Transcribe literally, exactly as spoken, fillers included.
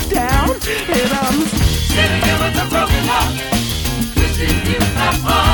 down, and I'm sitting here with a broken heart, wishing you had heart.